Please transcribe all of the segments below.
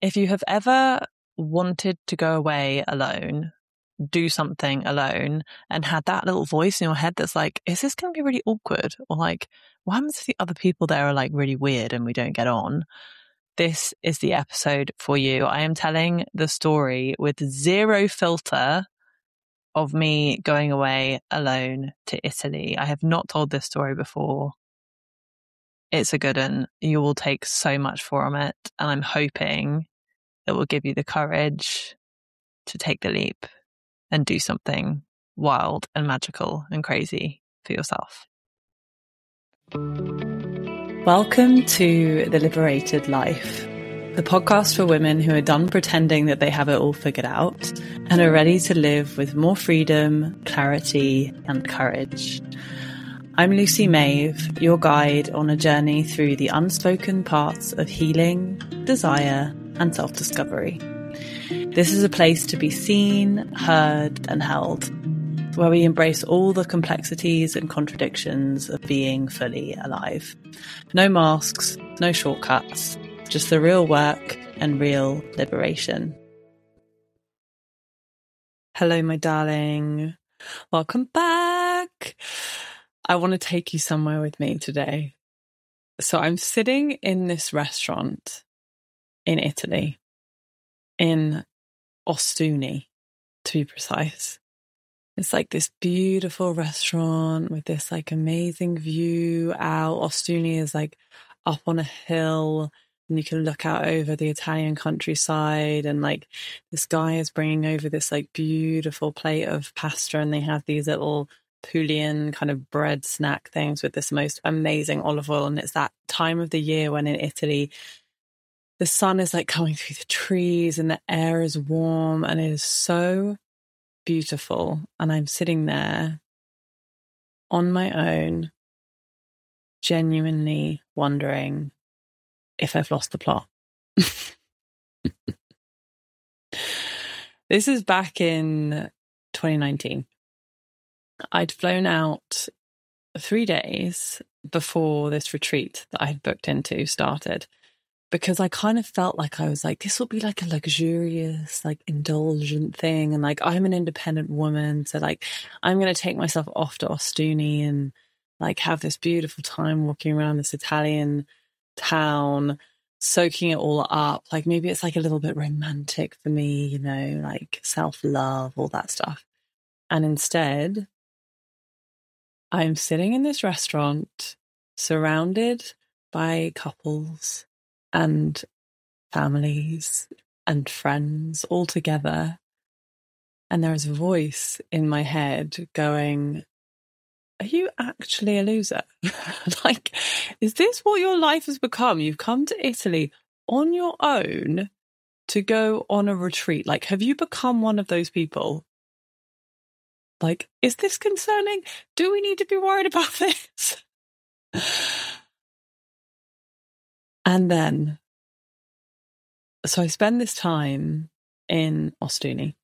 If you have ever wanted to go away alone, do something alone, and had that little voice in your head that's like, is this going to be really awkward? Or like, what happens if the other people there are like really weird and we don't get on? This is the episode for you. I am telling the story with zero filter of me going away alone to Italy. I have not told this story before. It's a good one. You will take so much from it, and I'm hoping it will give you the courage to take the leap and do something wild and magical and crazy for yourself. Welcome to The Liberated Life, the podcast for women who are done pretending that they have it all figured out and are ready to live with more freedom, clarity, and courage. I'm Lucy Maeve, your guide on a journey through the unspoken parts of healing, desire, and self-discovery. This is a place to be seen, heard, and held, where we embrace all the complexities and contradictions of being fully alive. No masks, no shortcuts, just the real work and real liberation. Hello, my darling. Welcome back. I want to take you somewhere with me today. So I'm sitting in this restaurant in Italy, in Ostuni, to be precise. It's like this beautiful restaurant with this like amazing view out. Ostuni is like up on a hill and you can look out over the Italian countryside, and like this guy is bringing over this like beautiful plate of pasta, and they have these little Pulian kind of bread snack things with this most amazing olive oil. And it's that time of the year when in Italy the sun is like coming through the trees and the air is warm and it is so beautiful. And I'm sitting there on my own, genuinely wondering if I've lost the plot. This is back in 2019. I'd flown out 3 days before this retreat that I had booked into started, because I kind of felt like I was like, this will be like a luxurious, like indulgent thing. And like, I'm an independent woman. So like, I'm going to take myself off to Ostuni and like have this beautiful time walking around this Italian town, soaking it all up. Like maybe it's like a little bit romantic for me, you know, like self-love, all that stuff. And instead, I'm sitting in this restaurant surrounded by couples and families and friends all together. And there is a voice in my head going, are you actually a loser? Like, is this what your life has become? You've come to Italy on your own to go on a retreat. Like, have you become one of those people? Like, is this concerning? Do we need to be worried about this? And then, so I spend this time in Ostuni.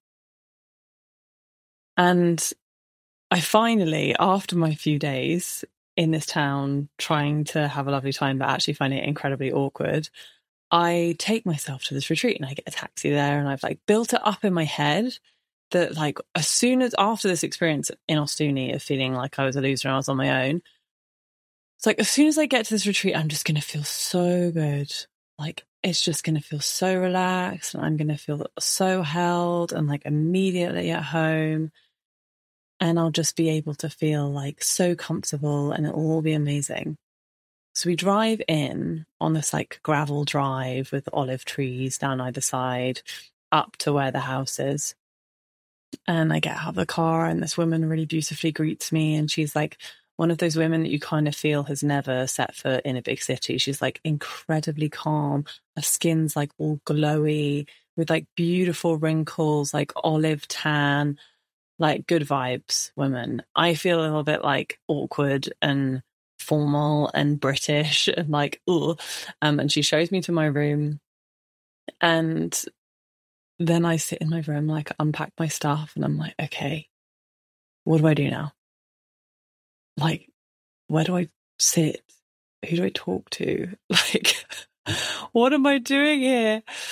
And I finally, after my few days in this town, trying to have a lovely time, but actually finding it incredibly awkward, I take myself to this retreat and I get a taxi there, and I've like built it up in my head that like as soon as after this experience in Ostuni of feeling like I was a loser and I was on my own, it's like as soon as I get to this retreat, I'm just going to feel so good. Like it's just going to feel so relaxed and I'm going to feel so held and like immediately at home. And I'll just be able to feel like so comfortable and it'll all be amazing. So we drive in on this like gravel drive with olive trees down either side up to where the house is. And I get out of the car and this woman really beautifully greets me. And she's like one of those women that you kind of feel has never set foot in a big city. She's like incredibly calm. Her skin's like all glowy with like beautiful wrinkles, like olive tan, like good vibes women. I feel a little bit like awkward and formal and British and like, ooh. And she shows me to my room. And then I sit in my room, like unpack my stuff, and I'm like, okay, what do I do now? Like, where do I sit? Who do I talk to? Like, what am I doing here?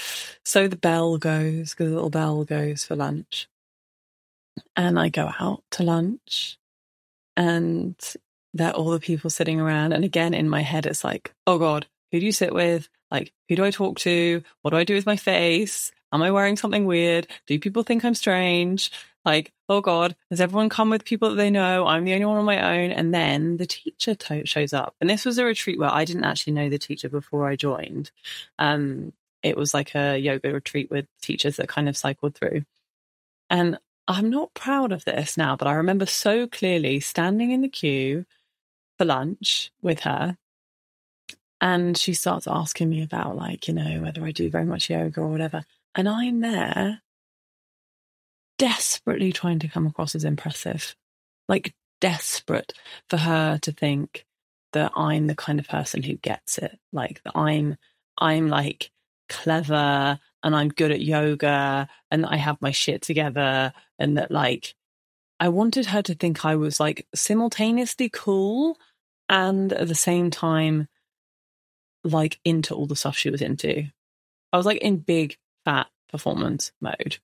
So the bell goes, the little bell goes for lunch. And I go out to lunch and there are all the people sitting around. And again, in my head, it's like, oh God, who do you sit with? Like, who do I talk to? What do I do with my face? Am I wearing something weird? Do people think I'm strange? Like, oh God, does everyone come with people that they know? I'm the only one on my own. And then the teacher shows up. And this was a retreat where I didn't actually know the teacher before I joined. It was like a yoga retreat with teachers that kind of cycled through. And I'm not proud of this now, but I remember so clearly standing in the queue for lunch with her. And she starts asking me about, like, you know, whether I do very much yoga or whatever. And I'm there desperately trying to come across as impressive, like desperate for her to think that I'm the kind of person who gets it, like that I'm like clever and I'm good at yoga and that I have my shit together, and that like I wanted her to think I was like simultaneously cool and at the same time like into all the stuff she was into. I was like in big fat performance mode.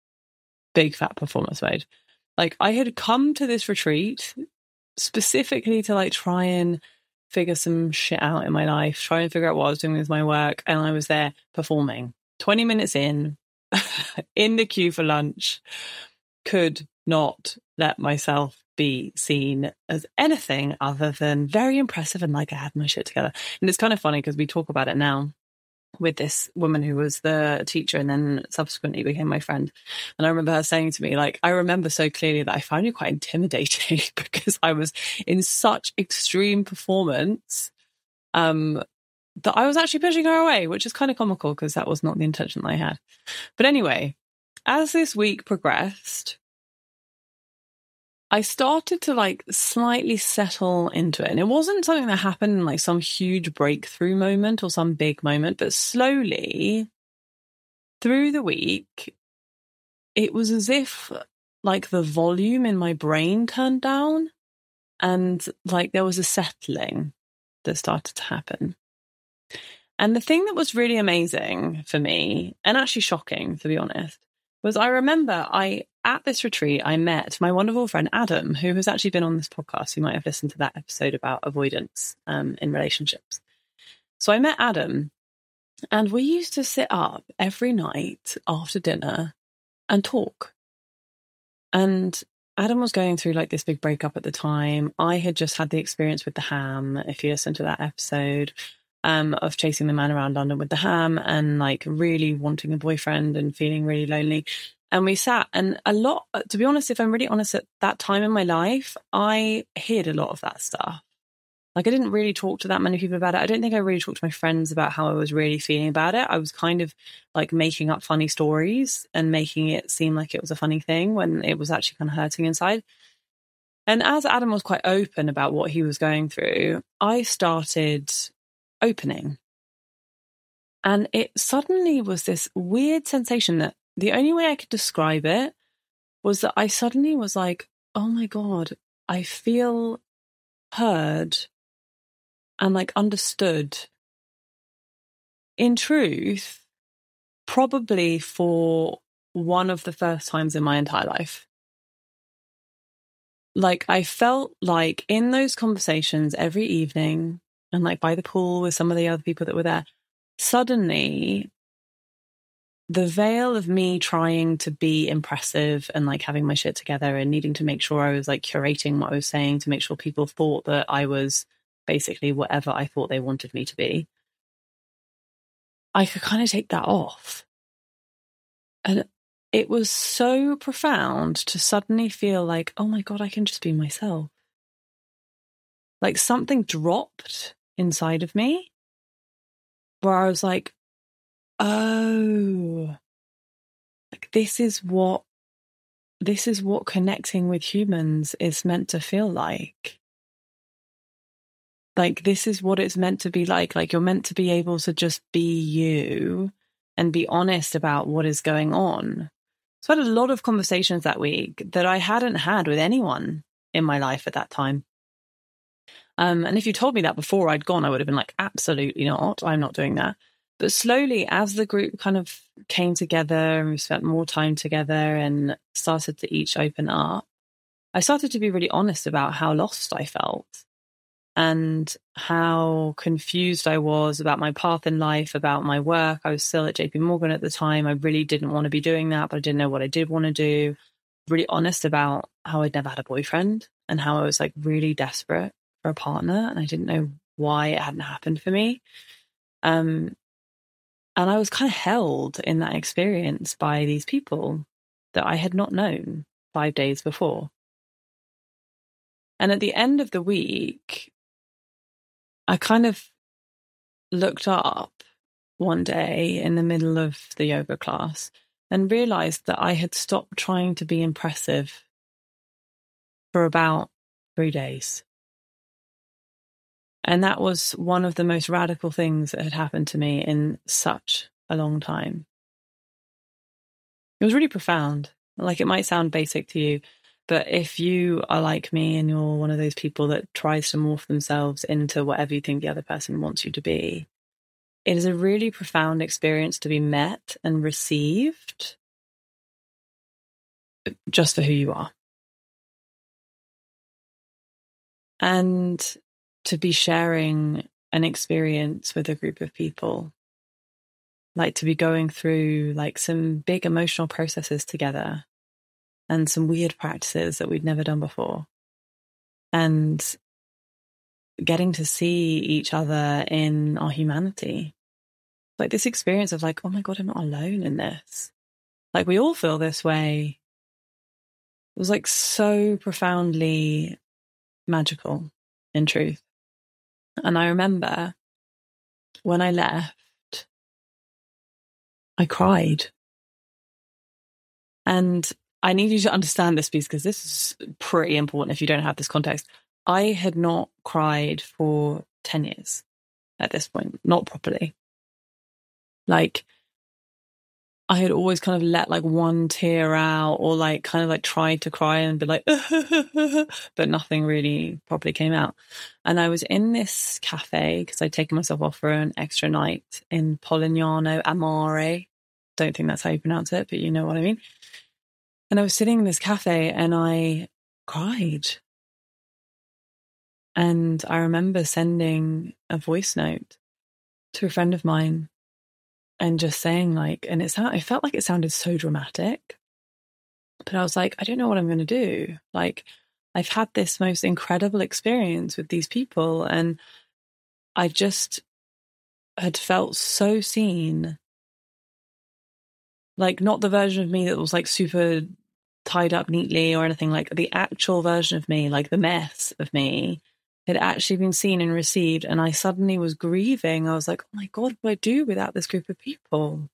Like I had come to this retreat specifically to like try and figure some shit out in my life, try and figure out what I was doing with my work. And I was there performing 20 minutes in the queue for lunch, could not let myself be seen as anything other than very impressive and like I had my shit together. And it's kind of funny because we talk about it now with this woman who was the teacher and then subsequently became my friend. And I remember her saying to me, like, I remember so clearly that I found you quite intimidating because I was in such extreme performance that I was actually pushing her away, which is kind of comical because that was not the intention that I had. But anyway, as this week progressed, I started to like slightly settle into it. And it wasn't something that happened in like some huge breakthrough moment or some big moment, but slowly through the week, it was as if like the volume in my brain turned down and like there was a settling that started to happen. And the thing that was really amazing for me, and actually shocking to be honest, was I remember at this retreat, I met my wonderful friend Adam, who has actually been on this podcast. You might have listened to that episode about avoidance in relationships. So I met Adam and we used to sit up every night after dinner and talk. And Adam was going through like this big breakup at the time. I had just had the experience with the ham, if you listen to that episode, of chasing the man around London with the ham and like really wanting a boyfriend and feeling really lonely. And we sat, and a lot, to be honest, if I'm really honest, at that time in my life, I hid a lot of that stuff. Like I didn't really talk to that many people about it. I don't think I really talked to my friends about how I was really feeling about it. I was kind of like making up funny stories and making it seem like it was a funny thing when it was actually kind of hurting inside. And as Adam was quite open about what he was going through, I started opening. And it suddenly was this weird sensation that the only way I could describe it was that I suddenly was like, oh my God, I feel heard and like understood. In truth, probably for one of the first times in my entire life. Like I felt like in those conversations every evening and like by the pool with some of the other people that were there, suddenly the veil of me trying to be impressive and like having my shit together and needing to make sure I was like curating what I was saying to make sure people thought that I was basically whatever I thought they wanted me to be, I could kind of take that off. And it was so profound to suddenly feel like, oh my God, I can just be myself. Like something dropped inside of me where I was like, oh, like this is what connecting with humans is meant to feel like. Like this is what it's meant to be like. Like you're meant to be able to just be you and be honest about what is going on. So I had a lot of conversations that week that I hadn't had with anyone in my life at that time. And if you told me that before I'd gone, I would have been like, absolutely not. I'm not doing that. But slowly, as the group kind of came together and we spent more time together and started to each open up, I started to be really honest about how lost I felt and how confused I was about my path in life, about my work. I was still at JP Morgan at the time. I really didn't want to be doing that, but I didn't know what I did want to do. Really honest about how I'd never had a boyfriend and how I was like really desperate for a partner. And I didn't know why it hadn't happened for me. And I was kind of held in that experience by these people that I had not known 5 days before. And at the end of the week, I kind of looked up one day in the middle of the yoga class and realized that I had stopped trying to be impressive for about 3 days. And that was one of the most radical things that had happened to me in such a long time. It was really profound. Like, it might sound basic to you, but if you are like me and you're one of those people that tries to morph themselves into whatever you think the other person wants you to be, it is a really profound experience to be met and received just for who you are. And to be sharing an experience with a group of people, like to be going through like some big emotional processes together and some weird practices that we'd never done before. And getting to see each other in our humanity. Like this experience of like, oh my God, I'm not alone in this. Like we all feel this way. It was like so profoundly magical in truth. And I remember when I left, I cried. And I need you to understand this piece because this is pretty important if you don't have this context. I had not cried for 10 years at this point, not properly. Like, I had always kind of let like one tear out or like kind of like tried to cry and be like, but nothing really properly came out. And I was in this cafe because I'd taken myself off for an extra night in Polignano Amore. Don't think that's how you pronounce it, but you know what I mean. And I was sitting in this cafe and I cried. And I remember sending a voice note to a friend of mine and just saying like, and it felt like it sounded so dramatic, but I was like, I don't know what I'm going to do. Like, I've had this most incredible experience with these people and I just had felt so seen. Like, not the version of me that was like super tied up neatly or anything, like the actual version of me, like the mess of me had actually been seen and received. And I suddenly was grieving. I was like, oh my God, what do I do without this group of people?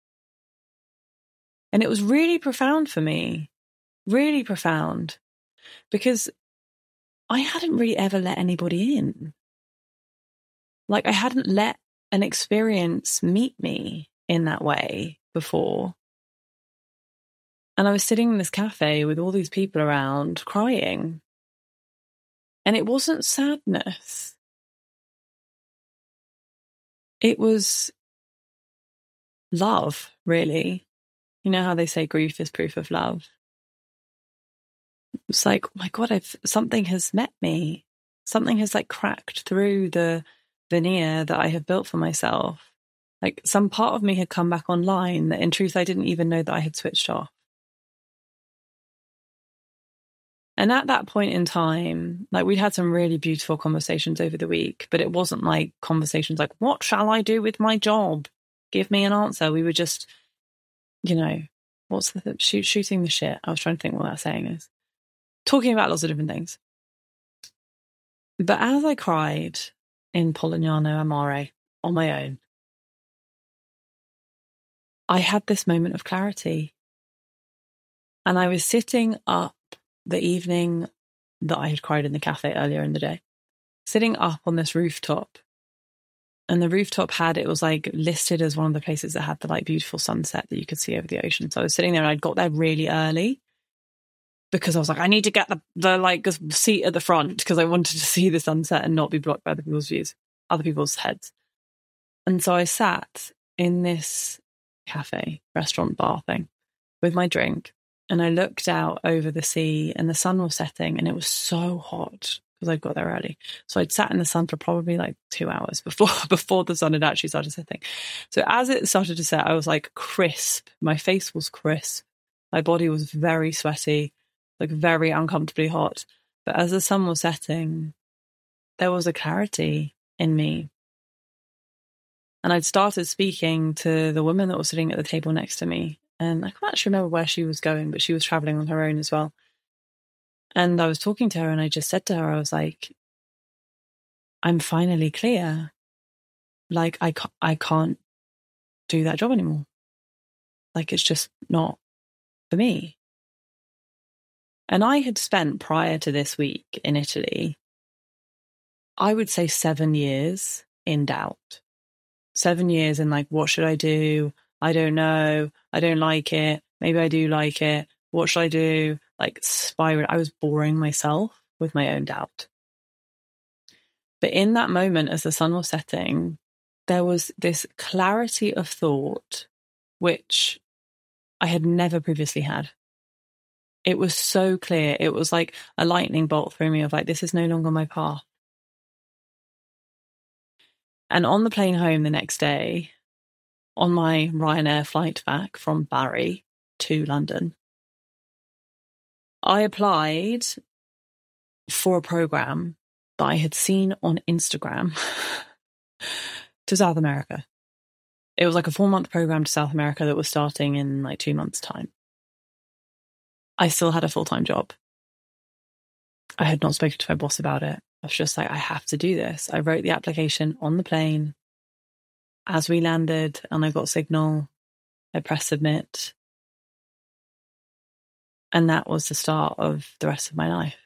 And it was really profound for me, really profound, because I hadn't really ever let anybody in. Like I hadn't let an experience meet me in that way before. And I was sitting in this cafe with all these people around crying. And it wasn't sadness. It was love, really. You know how they say grief is proof of love? It's like, oh my God, something has met me. Something has like cracked through the veneer that I have built for myself. Like some part of me had come back online that in truth I didn't even know that I had switched off. And at that point in time, like we'd had some really beautiful conversations over the week, but it wasn't like conversations like, what shall I do with my job? Give me an answer. We were just, you know, what's the shooting the shit. I was trying to think what that saying is. Talking about lots of different things. But as I cried in Polignano Amore on my own, I had this moment of clarity. And I was sitting up the evening that I had cried in the cafe earlier in the day, sitting up on this rooftop. And the rooftop it was like listed as one of the places that had the like beautiful sunset that you could see over the ocean. So I was sitting there and I'd got there really early because I was like, I need to get the like seat at the front because I wanted to see the sunset and not be blocked by other people's views, other people's heads. And so I sat in this cafe, restaurant, bar thing with my drink, and I looked out over the sea and the sun was setting and it was so hot because I'd got there early. So I'd sat in the sun for probably like 2 hours before the sun had actually started setting. So as it started to set, I was like crisp. My face was crisp. My body was very sweaty, like very uncomfortably hot. But as the sun was setting, there was a clarity in me. And I'd started speaking to the woman that was sitting at the table next to me. And I can't actually remember where she was going, but she was traveling on her own as well. And I was talking to her and I just said to her, I was like, I'm finally clear. Like, I can't do that job anymore. Like, it's just not for me. And I had spent prior to this week in Italy, I would say 7 years in doubt. 7 years in like, what should I do? I don't know. I don't like it. Maybe I do like it. What should I do? Like spiraling. I was boring myself with my own doubt. But in that moment, as the sun was setting, there was this clarity of thought, which I had never previously had. It was so clear. It was like a lightning bolt through me of like, this is no longer my path. And on the plane home the next day, on my Ryanair flight back from Bari to London, I applied for a program that I had seen on Instagram to South America. It was like a 4-month program to South America that was starting in like 2 months' time. I still had a full-time job. I had not spoken to my boss about it. I was just like, I have to do this. I wrote the application on the plane. As we landed and I got signal, I pressed submit. And that was the start of the rest of my life.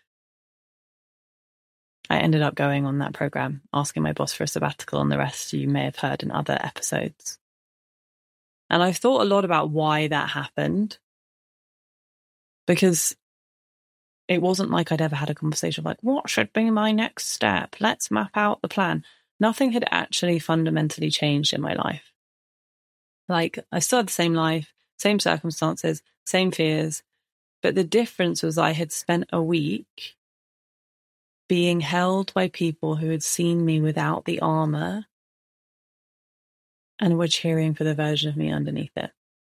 I ended up going on that program, asking my boss for a sabbatical, and the rest you may have heard in other episodes. And I've thought a lot about why that happened, because it wasn't like I'd ever had a conversation of like, what should be my next step? Let's map out the plan. Nothing had actually fundamentally changed in my life. Like, I still had the same life, same circumstances, same fears. But the difference was I had spent a week being held by people who had seen me without the armor and were cheering for the version of me underneath it.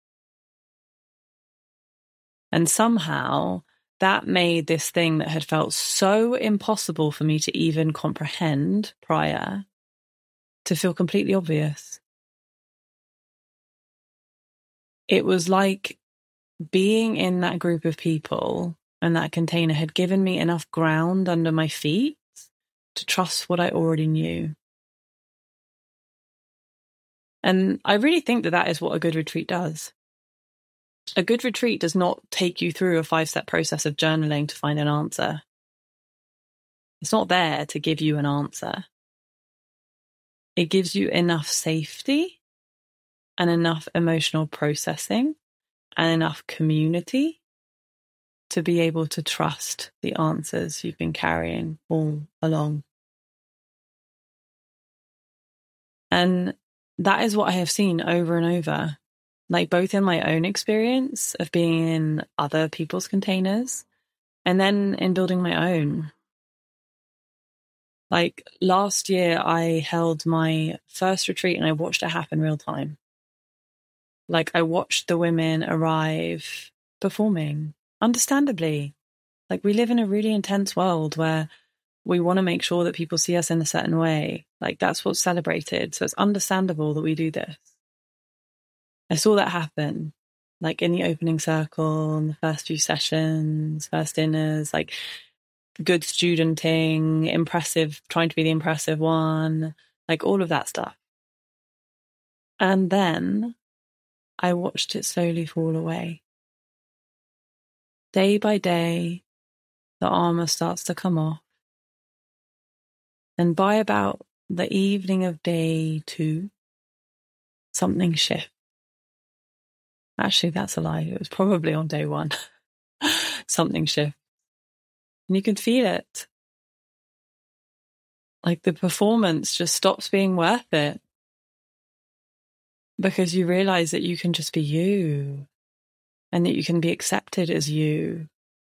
And somehow that made this thing that had felt so impossible for me to even comprehend prior to feel completely obvious. It was like being in that group of people and that container had given me enough ground under my feet to trust what I already knew. And I really think that that is what a good retreat does. A good retreat does not take you through a 5-step process of journaling to find an answer. It's not there to give you an answer. It gives you enough safety and enough emotional processing and enough community to be able to trust the answers you've been carrying all along. And that is what I have seen over and over, like both in my own experience of being in other people's containers and then in building my own. Like last year, I held my first retreat and I watched it happen real time. Like I watched the women arrive performing, understandably. Like we live in a really intense world where we want to make sure that people see us in a certain way. Like that's what's celebrated. So it's understandable that we do this. I saw that happen, like in the opening circle, in the first few sessions, first dinners, like good studenting, impressive, trying to be the impressive one, like all of that stuff. And then I watched it slowly fall away. Day by day, the armor starts to come off. And by about the evening of day 2, something shifts. Actually, that's a lie. It was probably on day 1. Something shifts. And you can feel it. Like the performance just stops being worth it. because you realize that you can just be you and that you can be accepted as you.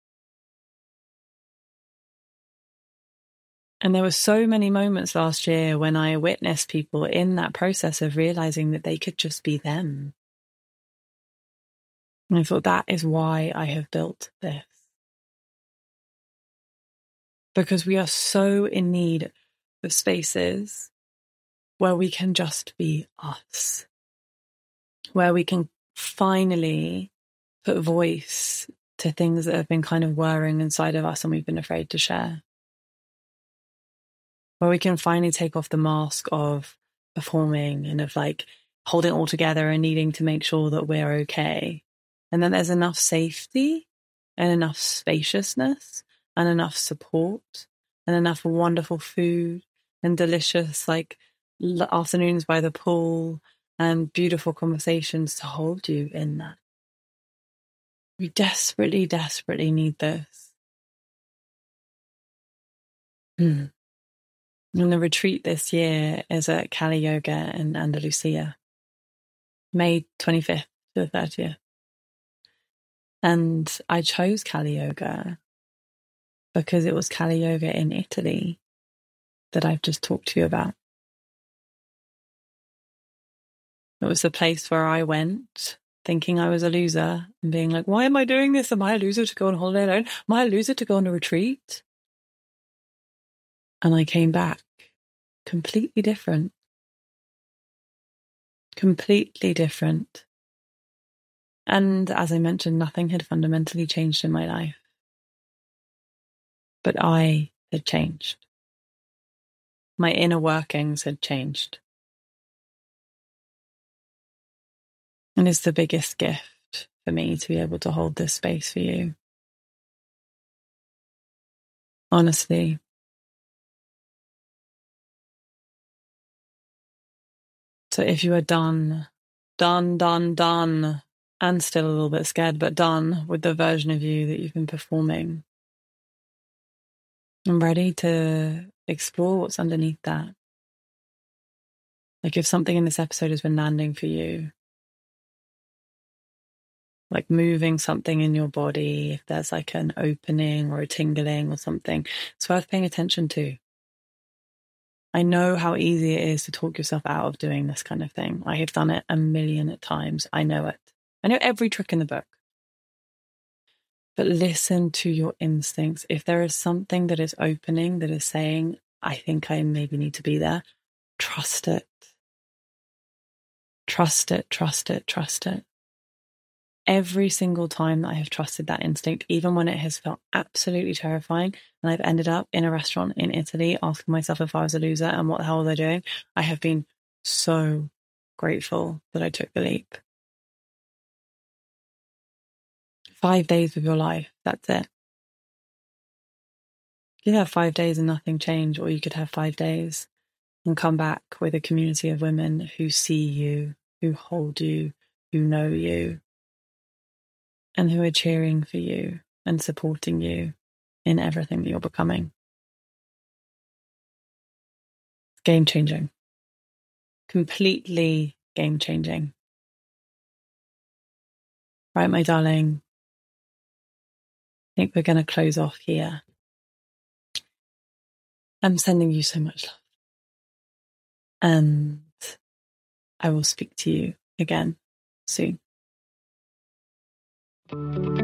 And there were so many moments last year when I witnessed people in that process of realizing that they could just be them. And I thought, that is why I have built this. Because we are so in need of spaces where we can just be us, where we can finally put voice to things that have been kind of whirring inside of us and we've been afraid to share. Where we can finally take off the mask of performing and of like holding it all together and needing to make sure that we're okay. And then there's enough safety and enough spaciousness and enough support and enough wonderful food and delicious like afternoons by the pool and beautiful conversations to hold you in that. We desperately, desperately need this. And the retreat this year is at Kali Yoga in Andalusia, May 25th to the 30th. And I chose Kali Yoga because it was Kali Yoga in Italy that I've just talked to you about. It was the place where I went thinking I was a loser and being like, why am I doing this? Am I a loser to go on holiday alone? Am I a loser to go on a retreat? And I came back completely different. Completely different. And as I mentioned, nothing had fundamentally changed in my life. But I had changed. My inner workings had changed. And it's the biggest gift for me to be able to hold this space for you. Honestly. So if you are done, and still a little bit scared, but done with the version of you that you've been performing, I'm ready to explore what's underneath that. Like if something in this episode has been landing for you, like moving something in your body, if there's like an opening or a tingling or something, it's worth paying attention to. I know how easy it is to talk yourself out of doing this kind of thing. I have done it a million times. I know it. I know every trick in the book. But listen to your instincts. If there is something that is opening, that is saying, I think I maybe need to be there, trust it. Trust it, trust it, trust it. Every single time that I have trusted that instinct, even when it has felt absolutely terrifying, and I've ended up in a restaurant in Italy asking myself if I was a loser and what the hell was I doing, I have been so grateful that I took the leap. 5 days of your life, that's it. You could have 5 days and nothing change, or you could have 5 days and come back with a community of women who see you, who hold you, who know you, and who are cheering for you and supporting you in everything that you're becoming. Game changing. Completely game changing. Right, my darling. I think we're going to close off here. I'm sending you so much love. And I will speak to you again soon.